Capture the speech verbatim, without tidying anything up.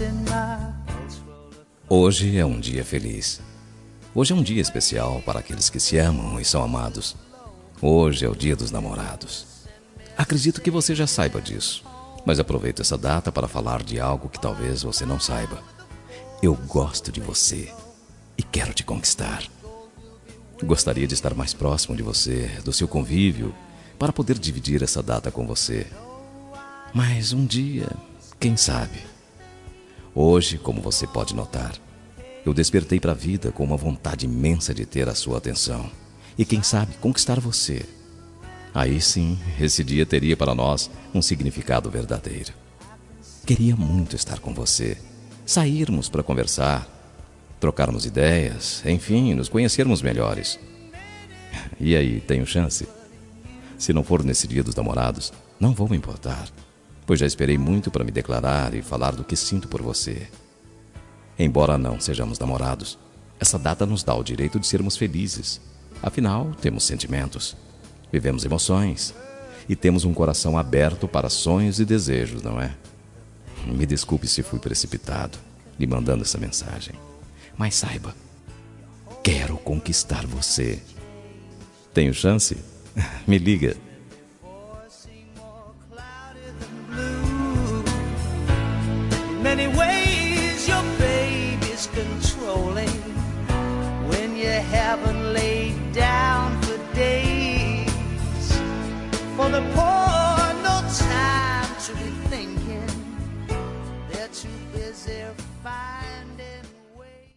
Hoje é um dia feliz. Hoje é um dia especial para aqueles que se amam e são amados. Hoje é o dia dos namorados. Acredito que você já saiba disso, mas aproveito essa data para falar de algo que talvez você não saiba. Eu gosto de você e quero te conquistar. Gostaria de estar mais próximo de você, do seu convívio, para poder dividir essa data com você. Mas um dia, quem sabe? Hoje, como você pode notar, eu despertei para a vida com uma vontade imensa de ter a sua atenção. E quem sabe, conquistar você. Aí sim, esse dia teria para nós um significado verdadeiro. Queria muito estar com você, sairmos para conversar, trocarmos ideias, enfim, nos conhecermos melhores. E aí, tenho chance? Se não for nesse dia dos namorados, não vou me importar, pois já esperei muito para me declarar e falar do que sinto por você. Embora não sejamos namorados, essa data nos dá o direito de sermos felizes. Afinal, temos sentimentos, vivemos emoções e temos um coração aberto para sonhos e desejos, não é? Me desculpe se fui precipitado, lhe mandando essa mensagem. Mas saiba, quero conquistar você. Tenho chance? Me liga. Many ways your baby's controlling when you haven't laid down for days. For the poor, no time to be thinking. They're too busy fighting.